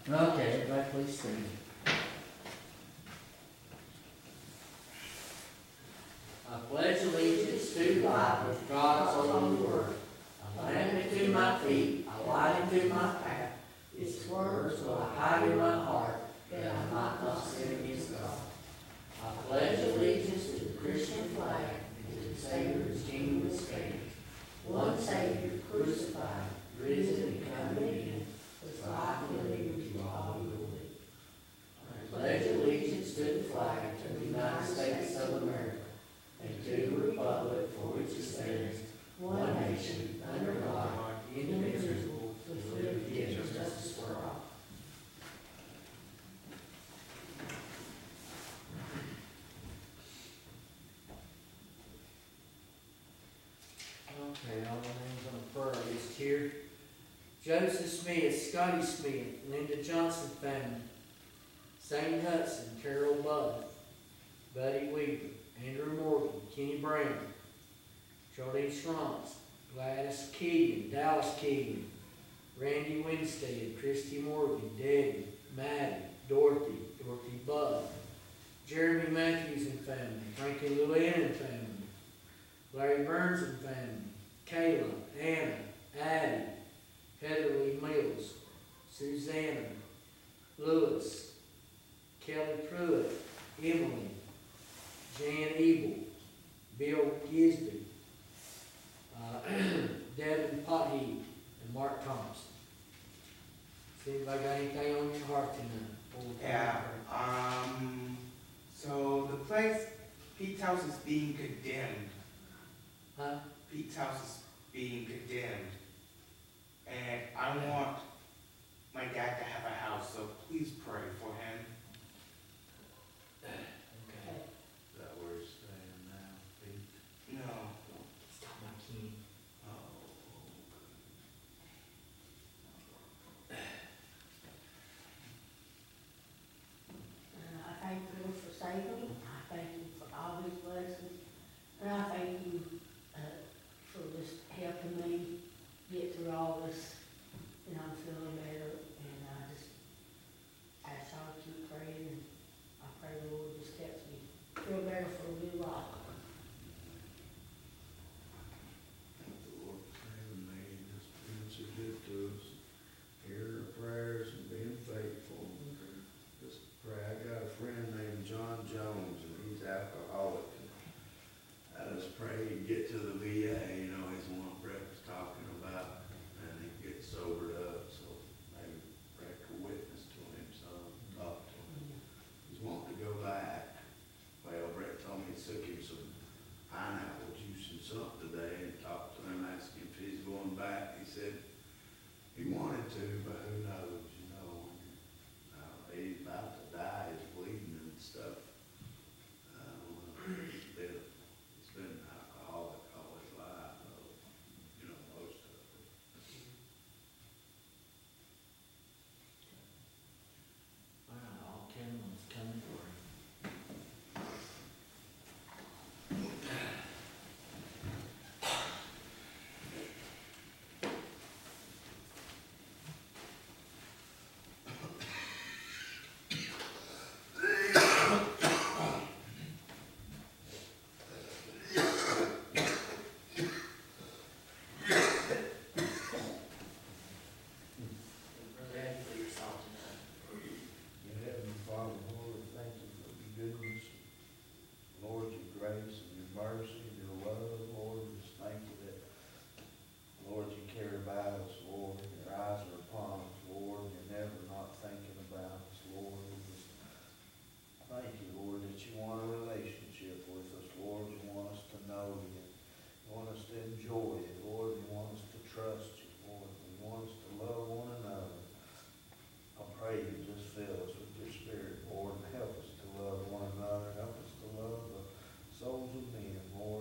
Okay, everybody please stand. I pledge allegiance to the flag of God's holy word. A lamp unto my feet, a light unto my path. Its words will I hide in my heart, that I might not sin against God. I pledge allegiance to the Christian flag and to the Savior's kingdom and state. One Savior, crucified, risen, and coming again, with life and liberty to all who believe. I pledge allegiance to the flag of the United States of America and to the republic for which it stands, one nation, under God, indivisible, with liberty and justice for all. Okay, all the names on the prayer list here. Joseph Smith, Scotty Smith, Linda Johnson family, Zane Hudson, Carol Budd, Buddy Weaver, Andrew Morgan, Kenny Brown, Charlene Schrontz, Gladys Keegan, Dallas Keegan, Randy Winstead, Christy Morgan, Debbie, Maddie, Dorothy Budd, Jeremy Matthews and family, Frankie Llewellyn and family, Larry Burns and family, Kayla, Anna, Addie, Heather Lee Mills, Susanna, Lewis, Kelly Pruitt, Emily, Jan Ebel, Bill Gisby, Devin Potheat, and Mark Thompson. See if I got anything on your heart tonight. Yeah, so the place, Pete's house is being condemned. Huh? Pete's house is being condemned. And I want my dad to have a house, so please pray for him. Okay. Is that where he's staying now, Pete? No. He's talking about Kenny. I thank the Lord for saving me. I thank Him for all His blessings. And I thank you for just helping me get through all this. And I'm feeling better. And I just ask y'all to keep praying. And I pray the Lord just helps me feel better for a little while. Thank the Lord for saving me, and just being so good to us, hearing our prayers and being faithful. Just pray. I got a friend named John Jones, and he's alcoholic. I just pray he'd get to the VA, you know, he's the one Brett was talking about, and he'd get sobered up, so maybe Brett could witness to him, so talk to him. He's wanting to go back. Well, Brett told me he took him some pineapple juice and something today, and talked to him, asked him if he's going back. He said he wanted to, but who knows, you know. He's about to die, he's bleeding and stuff. He's been an alcoholic all his life, you know, most of it. All right, all 10 ones coming for him. Brother Eddie, for your salt tonight. Dear Heavenly Father, Lord, thank you for your goodness, Lord, your grace and your mercy, your love, Lord. We just thank you that, Lord, you care about us, Lord. Your eyes are upon us, Lord. You're never not thinking about us, Lord. We just thank you, Lord, that you want a relationship with us, Lord. You want us to know you. You want us to enjoy it, Lord. You want us to trust you, Lord. You want us to love one another. I pray you just fill us with your spirit, Lord, and help us to love one another. Help us to love the souls of men, Lord.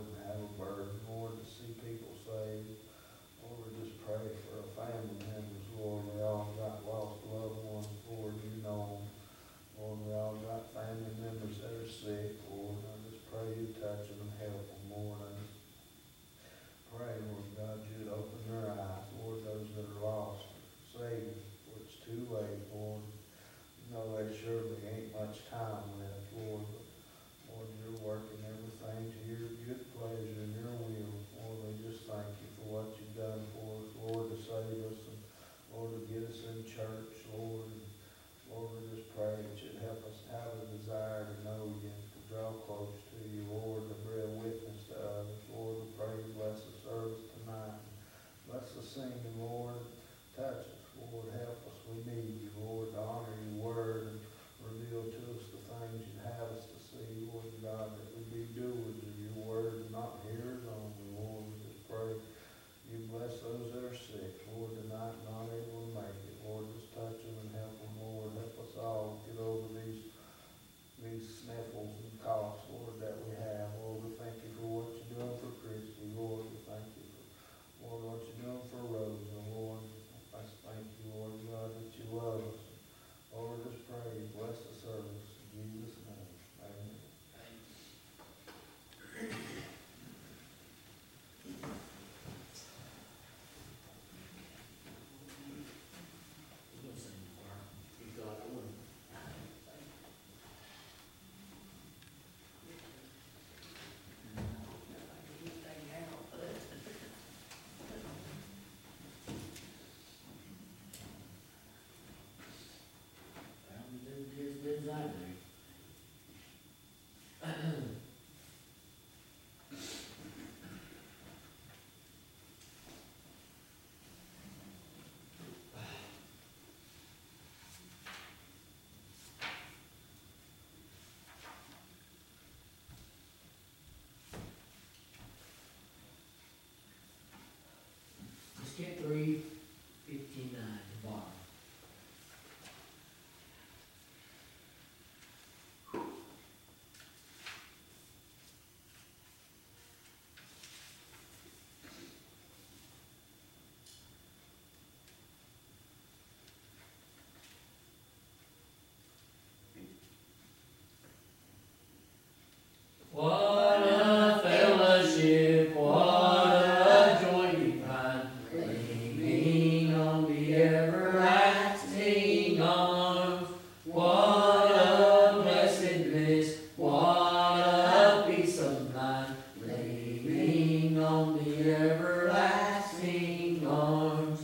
the everlasting arms,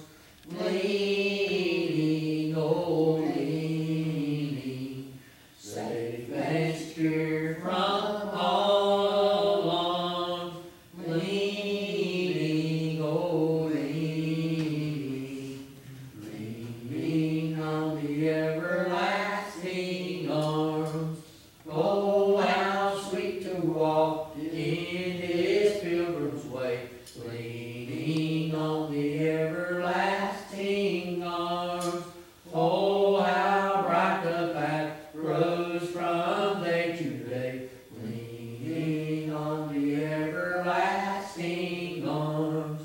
leaning, oh, leaning, safe and secure from all alarms, leaning, oh, leaning, leaning on the everlasting arms. Oh, how sweet to walk in His pilgrim's way, leaning on the everlasting arms. Oh, how bright the path grows from day to day, leaning on the everlasting arms,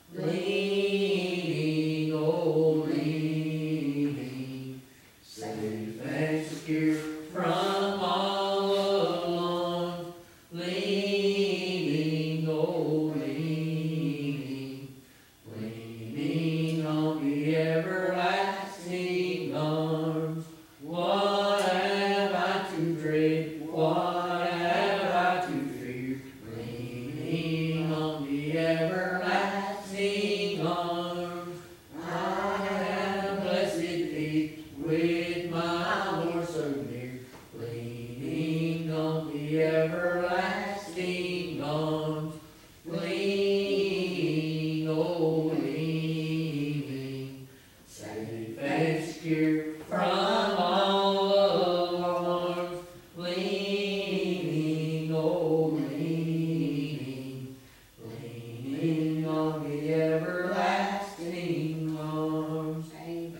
leaning, oh, leaning, safe and secure from all alarms, leaning, oh, leaning, leaning on the everlasting arms. What have I to dread? What have I to fear? Leaning on the everlasting arms. I have blessed peace with my Lord so near, leaning on the everlasting arms, leaning, oh, leaning, safe and secure from all alarms, leaning, oh, leaning, leaning on the everlasting arms. Amen.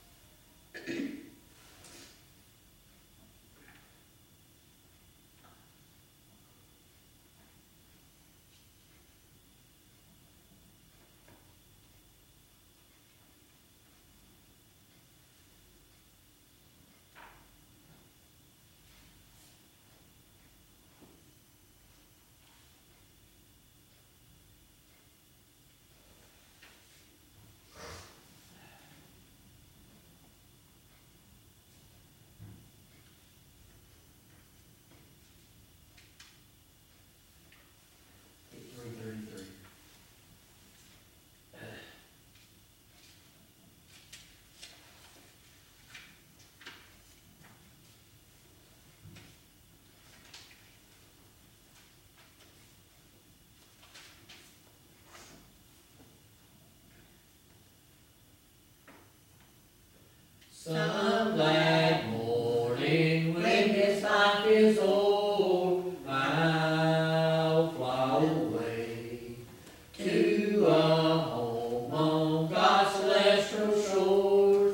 Some glad morning when this life is old, I'll fly away to a home on God's celestial shores.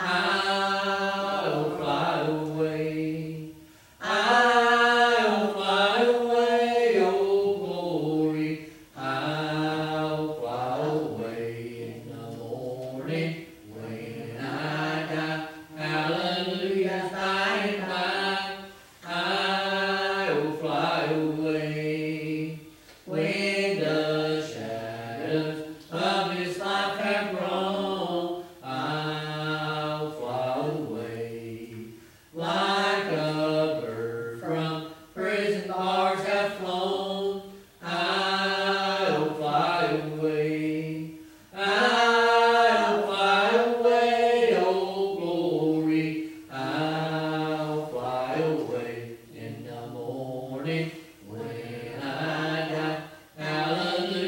I'll fly away. I'll fly away, oh glory. I'll fly away in the morning. When I die, hallelujah, by and by, I'll fly away. When the shadows of this life have grown, I'll fly away. Like a bird from prison bars have flown, I'll fly away. I'll fly away, oh glory, I'll fly away in the morning when I die. Hallelujah.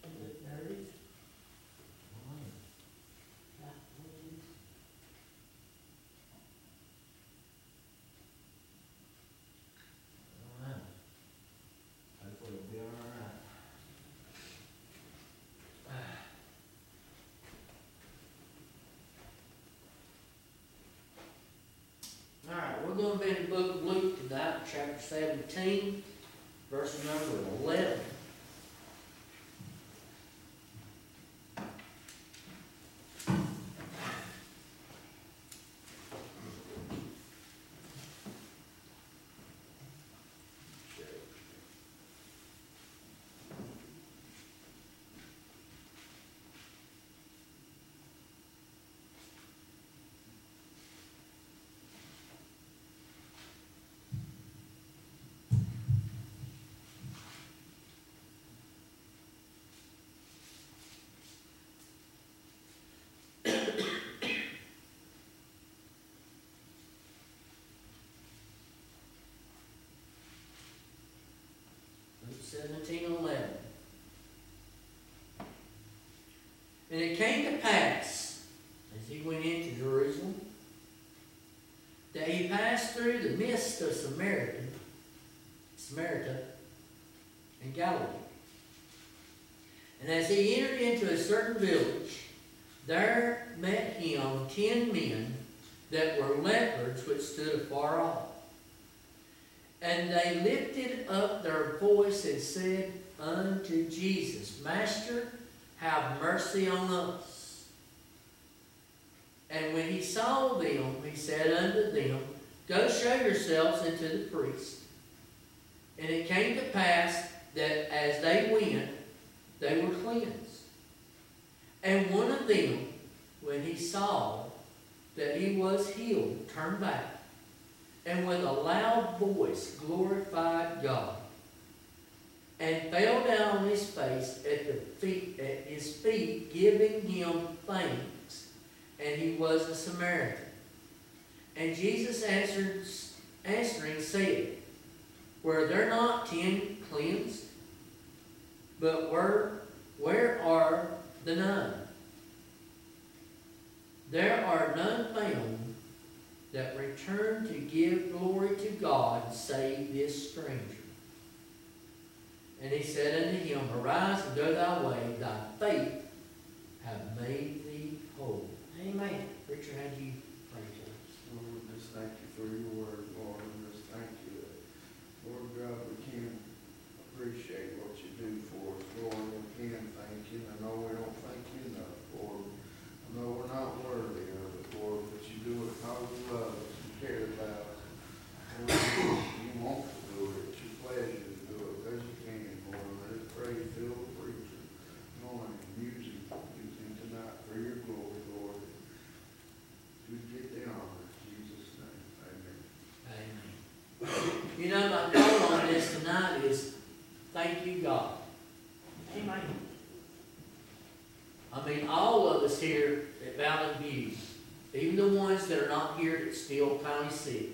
There it is. Yeah, it is. Alright. Hopefully it'll be alright. Alright, we're gonna be in the book of Luke tonight, chapter 17, verse number 11. Luke 17:11. And it came to pass, as he went into Jerusalem, that he passed through the midst of Samaria and Galilee. And as he entered into a certain village, there met him 10 men that were lepers, which stood afar off. And they lifted up their voice and said unto Jesus, Master, have mercy on us. And when he saw them, he said unto them, Go show yourselves unto the priest. And it came to pass that as they went, they were cleansed. And one of them, when he saw that he was healed, turned back, and with a loud voice glorified God, and fell down on his face at his feet, giving him thanks. And he was a Samaritan. And Jesus answering said, Were there not 10 cleansed? But where are the 9? There are none found that return to give glory to God, save this stranger. And he said unto him, Arise and go thy way, thy faith hath made thee whole. Amen. Preacher, how do you pray for us? Lord, just thank you for your word, Lord, and just thank you that, Lord God, we can appreciate what you do for us, Lord. We can thank you, and I know we don't thank you enough, Lord. I know we're not worthy of it, Lord, but you do it because you love us and care about us. Lord, you want to do it, it's your pleasure to do it, because you can, Lord. I just pray you fill the preacher, Lord, and use him tonight for your glory, Lord. You get the honor, in Jesus' name, amen. Amen. You know, my thought on this tonight is, thank you, God. Amen. I mean, all of us here at Valley View, even the ones that are not here that still kind of sick,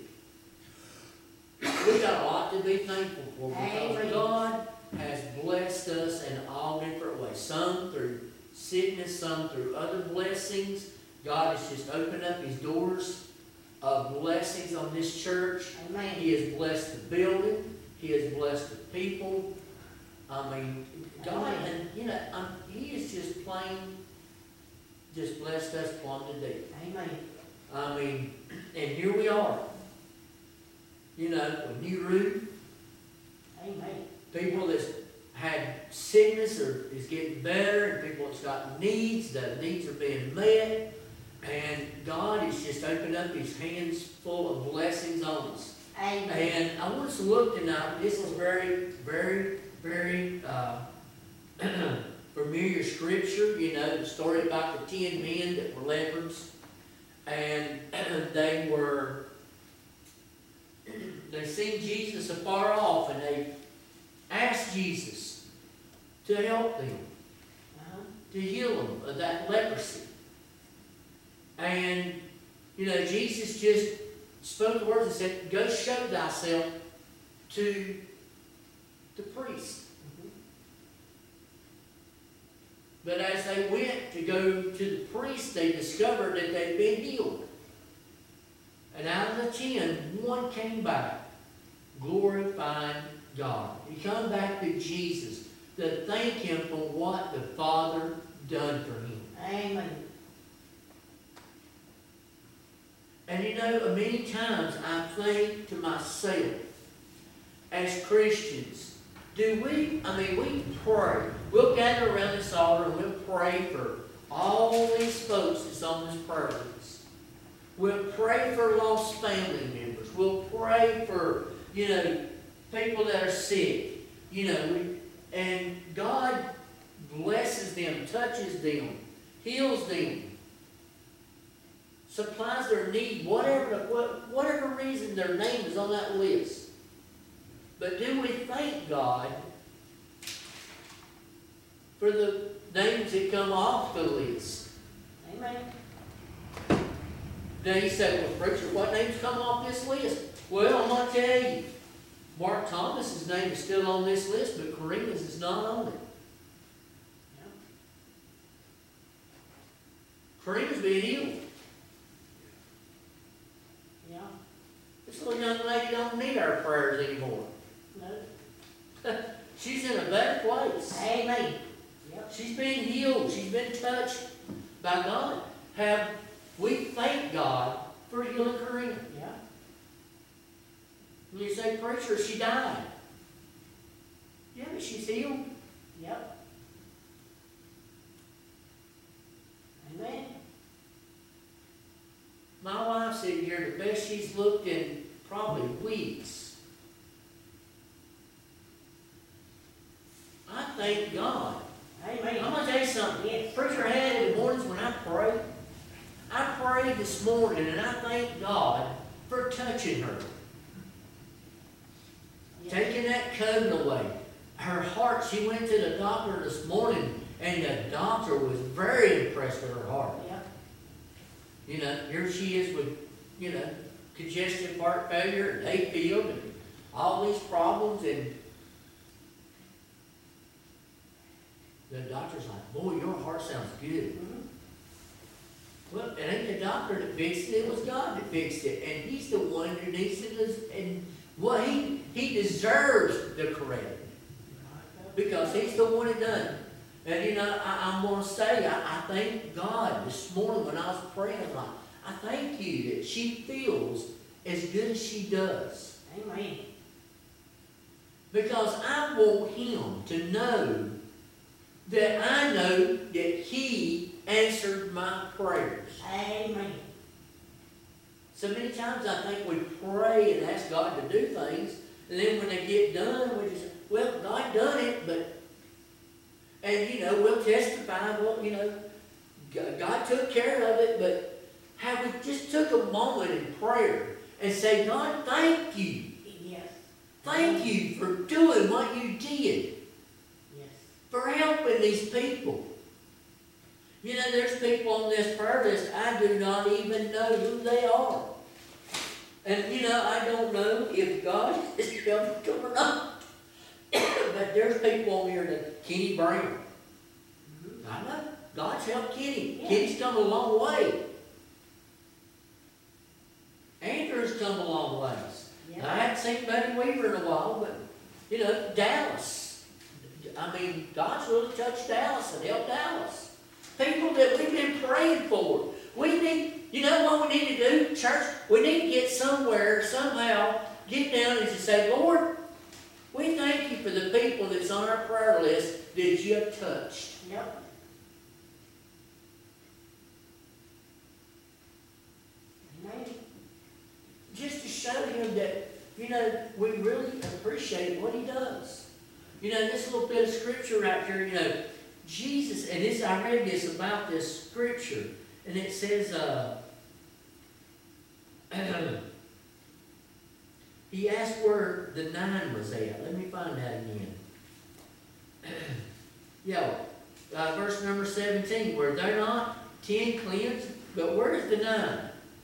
we got a lot to be thankful for because Amen. God has blessed us in all different ways. Some through sickness, some through other blessings. God has just opened up his doors of blessings on this church. Amen. He has blessed the building. He has blessed the people. I mean, God, and you know, he is just plain, just blessed us plumb to death. Amen. I mean, and here we are. You know, a new roof. Amen. People that's had sickness or is getting better, and people that's got needs, the needs are being met. And God has just opened up his hands full of blessings on us. Amen. And I want us to look tonight. This is very, very, very familiar scripture. You know, the story about the 10 men that were lepers. And they seen Jesus afar off, and they asked Jesus to help them, to heal them of that leprosy. And, you know, Jesus just spoke the words and said, Go show thyself to the priest. But as they went to go to the priest, they discovered that they'd been healed. And out of the 10, one came back, glorifying God. He come back to Jesus to thank Him for what the Father done for him. Amen. And you know, many times I think to myself, as Christians, we pray. We'll gather around this altar and we'll pray for all these folks that's on this prayer list. We'll pray for lost family members. We'll pray for, people that are sick. And God blesses them, touches them, heals them, supplies their need, whatever reason their name is on that list. But do we thank God for the names that come off the list? Amen. Now you say, well, preacher, what names come off this list? Well, I'm going to tell you. Mark Thomas's name is still on this list, but Karina's is not on it. Karina's being healed. Yeah. This little young lady don't need our prayers anymore. No. She's in a better place. Amen. Yep. She's been healed. She's been touched by God. We thank God for healing Karina. Yeah. And you say, preacher, she died. Yeah, but she's healed. Yep. Amen. My wife said here the best she's looked in probably weeks. I thank God. Amen. I'm going to tell you something. Yes. Preacher had in the mornings when I pray. I prayed this morning and I thank God for touching her. Yes. Taking that coat away. Her heart, she went to the doctor this morning and the doctor was very impressed with her heart. Yep. Here she is with, congestive heart failure and AFib and all these problems, and the doctor's like, boy, your heart sounds good. Mm-hmm. Well, it ain't the doctor that fixed it, it was God that fixed it. And He's the one who needs it, and He deserves the credit. Because He's the one that done it. And I'm going to say, I thank God this morning when I was praying, I thank you that she feels as good as she does. Amen. Because I want Him to know that I know that He answered my prayers. Amen. So many times I think we pray and ask God to do things, and then when they get done, we just say, well, God done it, and we'll testify, God took care of it, but how we just took a moment in prayer and say, God, thank you. Yes. Thank you for doing what you did, Yes. for helping these people. There's people on this prayer list, I do not even know who they are. And, I don't know if God has helped them or not. But there's people on here that Kenny Brown. Mm-hmm. I know. God's helped Kenny. Yeah. Kenny's come a long way. Andrew's come a long ways. Yeah. I hadn't seen Buddy Weaver in a while, but, Dallas. God's really touched Dallas and helped Dallas. People that we've been praying for. We need, what we need to do, church? We need to get somewhere, somehow, get down and just say, Lord, we thank you for the people that's on our prayer list that you have touched. Yep. Amen. Just to show Him that, we really appreciate what He does. This little bit of scripture right here, Jesus, and I read this about this scripture, and it says, He asked where the 9 was at. Let me find that again. Verse number 17, were there not 10 cleansed? But where's the 9?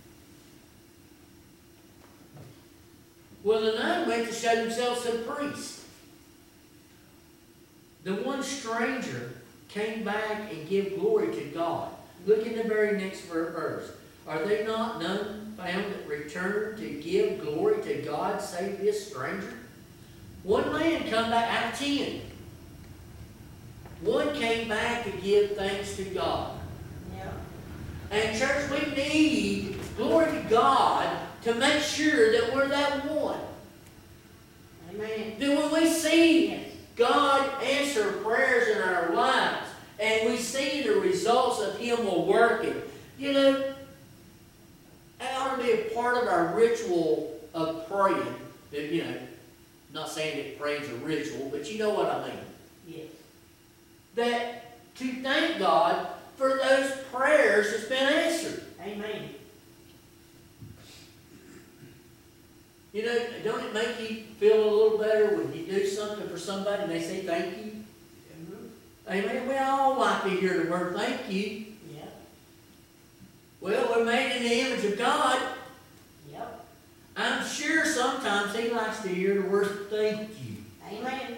Well, the 9 went to show themselves to the priest. The one stranger came back and give glory to God. Look in the very next verse. Are they not none found that returned to give glory to God save this stranger? One man come back out of 10. One came back to give thanks to God. Yeah. And church, we need, glory to God, to make sure that we're that one. Amen. That when we see Yes. God answer prayers in our lives, and we see the results of Him working, you know, that ought to be a part of our ritual of praying. That, you know, not saying that praying's a ritual, but you know what I mean. Yes. That to thank God for those prayers that's been answered. Amen. You know, don't it make you feel a little better when you do something for somebody and they say thank you? Mm-hmm. Amen. We all like to hear the word thank you. Yeah. Well, we're made in the image of God. Yep. I'm sure sometimes He likes to hear the word thank you. Amen.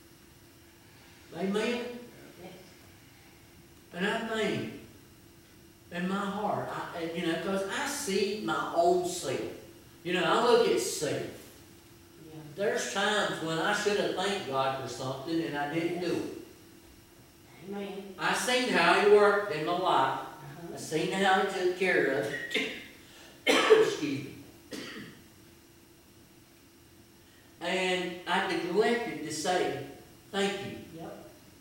Amen. Yes. And I think in my heart, you know, because I see my own self. You know, I look at self. Yeah. There's times when I should have thanked God for something and I didn't do it. Amen. I seen how He worked in my life. Uh-huh. I seen how He took care of it. Excuse me. And I neglected to say thank you. Yep.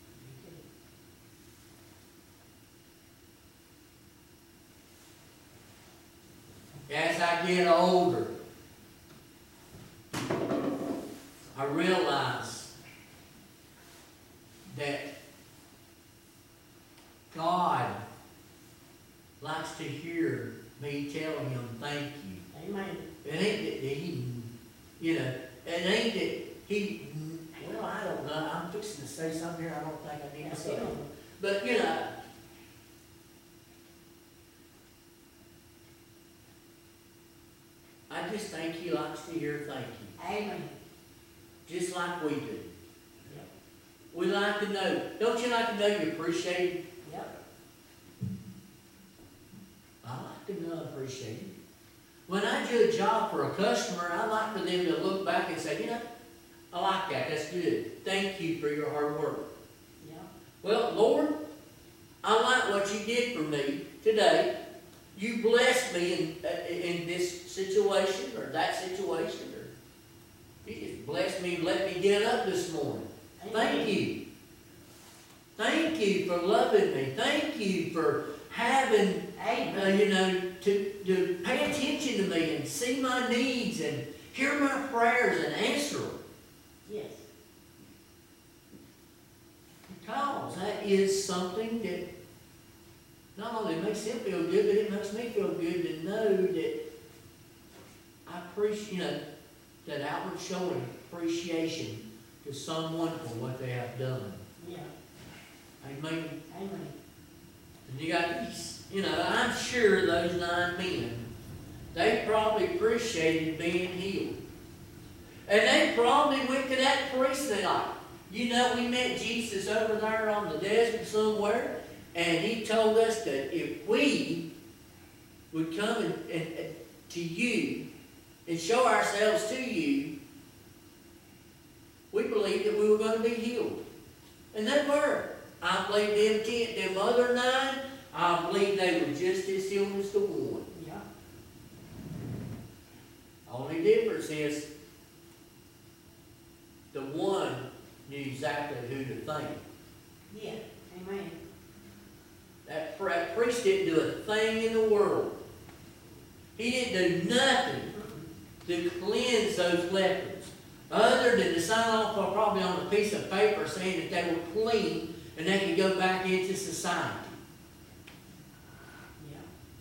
As I get older, I realize that God likes to hear me tell Him thank you. Amen. It ain't that He, you know, it ain't that He, well, I don't know. I'm fixing to say something here I don't think I need to say. But, you know, I just think He likes to hear thank you. Amen. Just like we do. Yep. We like to know. Don't you like to know you appreciate it? Yep. I like to know I appreciate it. When I do a job for a customer, I like for them to look back and say, you know, I like that. That's good. Thank you for your hard work. Yep. Well, Lord, I like what you did for me today. You blessed me in this situation or that situation. Or you just blessed me and let me get up this morning. Thank you. Thank you for loving me. Thank you for having, you know, to pay attention to me and see my needs and hear my prayers and answer them. Yes. Because that is something that not only makes them feel good, but it makes me feel good to know that I appreciate, you know, that outward showing appreciation to someone for what they have done. Yeah. Amen. Amen. And you got these, you know, I'm sure those 9 men, they probably appreciated being healed. And they probably went to that priest and like, you know, we met Jesus over there on the desert somewhere, and He told us that if we would come and to you and show ourselves to you, we believed that we were going to be healed. And they were. I believe them other 9, I believe they were just as healed as the one. Yeah. Only difference is the one knew exactly who to thank. Yeah. Amen. That priest didn't do a thing in the world. He didn't do nothing to cleanse those lepers, other than to sign off probably on a piece of paper saying that they were clean and they could go back into society. Yeah.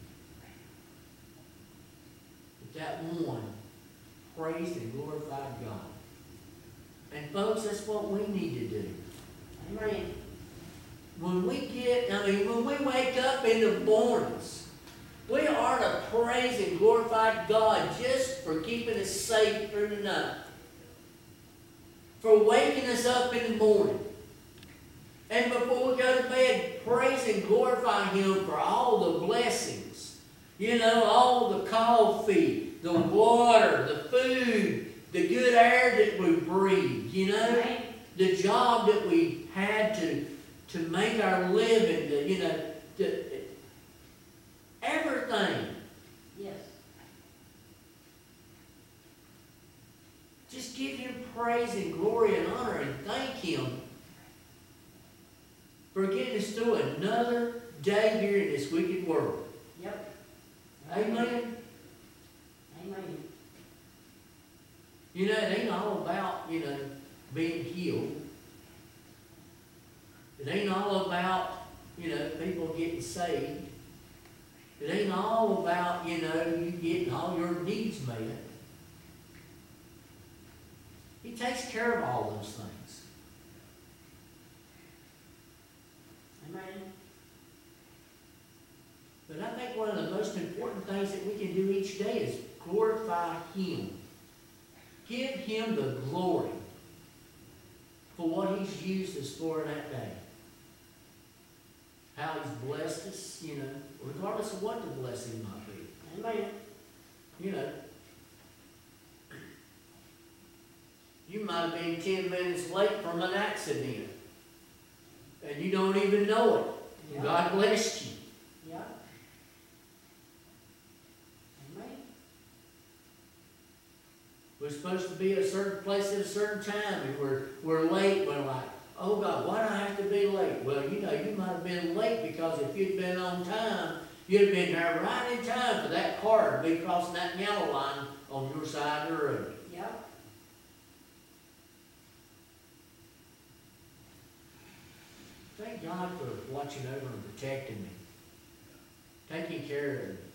But that one praised and glorified God. And folks, that's what we need to do. Amen. When we wake up in the mornings, we are to praise and glorify God just for keeping us safe through the night. For waking us up in the morning. And before we go to bed, praise and glorify Him for all the blessings. You know, all the coffee, the water, the food, the good air that we breathe, you know, the job that we had to make our living, you know, everything. Yes. Just give Him praise and glory and honor and thank Him for getting us through another day here in this wicked world. Yep. Amen? Amen. You know, it ain't all about, you know, being healed. It ain't all about, you know, people getting saved. It ain't all about, you know, you getting all your needs met. He takes care of all those things. Amen. But I think one of the most important things that we can do each day is glorify Him. Give Him the glory for what He's used us for in that day. How He's blessed us, you know, regardless of what the blessing might be. Amen. You know, you might have been 10 minutes late from an accident, and you don't even know it. Yeah. God blessed you. Yeah. Amen. We're supposed to be at a certain place at a certain time, and we're late. We're like, oh God, why do I have to be late? Well, you know, you might have been late because if you'd been on time, you'd have been there right in time for that car to be crossing that yellow line on your side of the road. Yeah. Thank God for watching over and protecting me, taking care of me.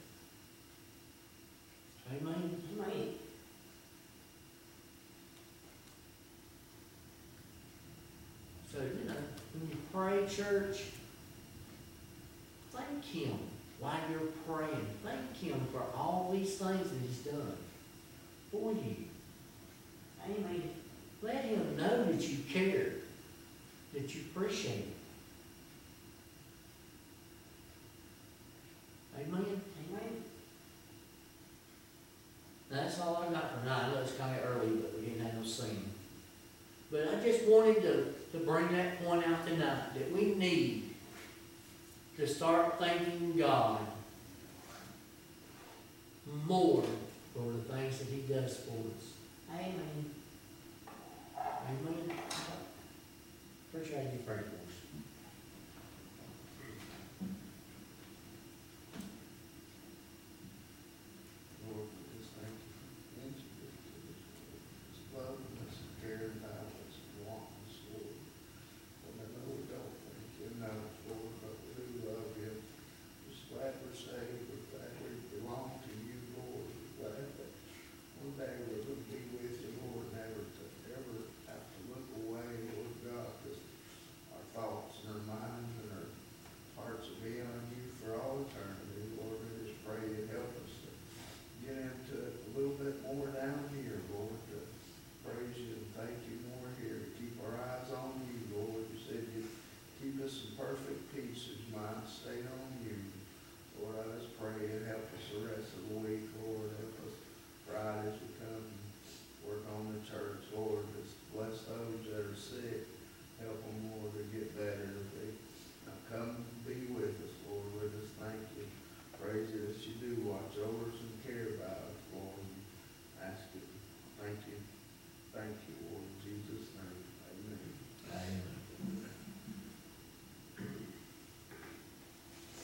Amen. Amen. So, you know, when you pray, church, thank Him while you're praying. Thank Him for all these things that He's done for you. Amen. Let Him know that you care, that you appreciate it. Amen. Amen. That's all I got for tonight. I know it's kind of early, but we didn't have no singing. But I just wanted to bring that point out tonight, that we need to start thanking God more for the things that He does for us. Amen. Amen. Appreciate you praying for us. Lord, we just thank you for introducing us to this loving us and caring about us and wanting us, Lord. When I know we don't think you know us, Lord, but we do love you. Just glad we're saved. We're glad we belong to you, Lord. We're glad that one day we're going to be with you, Lord, never to ever have to look away, Lord God. Just our thoughts and our minds and our hearts will be on you for all eternity, Lord. We just pray you help us to get into it a little bit more down here, Lord, to praise you and thank you more here, to keep our eyes on you, Lord. You said you'd keep us in perfect peace as mind stayed on you. Lord, I just pray you help us the rest of the week, Lord. Help us Friday as we come and work on the church, Lord. Just bless those that are sick. Help them, Lord, to get better. If they come be with us, Lord. We just thank you. Praise you that you do watch over us and care about us, Lord. Ask you. Thank you. Thank you, Lord. In Jesus' name. Amen. Amen.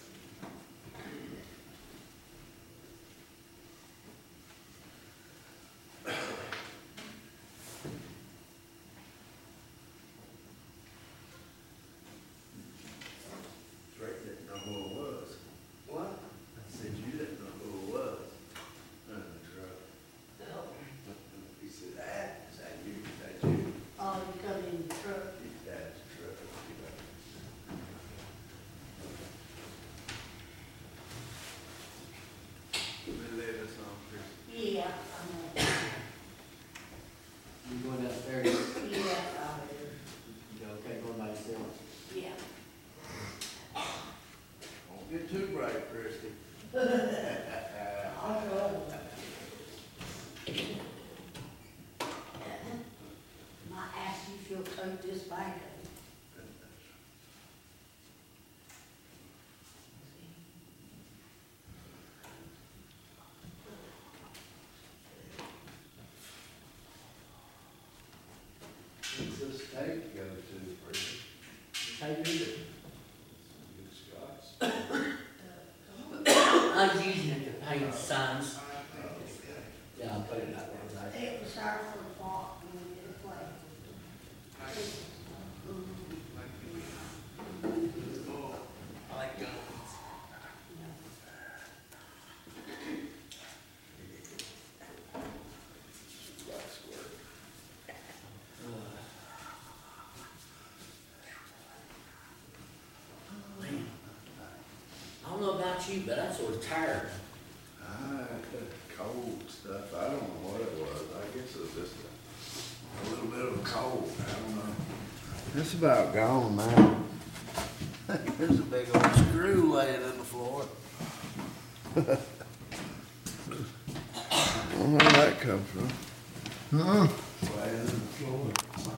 Get too bright, Christie. I'll go. Might ask you if you'll take this back. What's this tape go to, Christie? Take it. Good Scots. I was using it to paint signs. Yeah, I'll put it out there. It was our for the fall when we did a play. I like guns. Man, I don't know about you, but I'm sort of tired. Cold stuff, I don't know what it was, I guess it was just a little bit of a cold, I don't know. It's about gone now. There's a big old screw laying in the floor. Where'd that come from? Laying in the floor.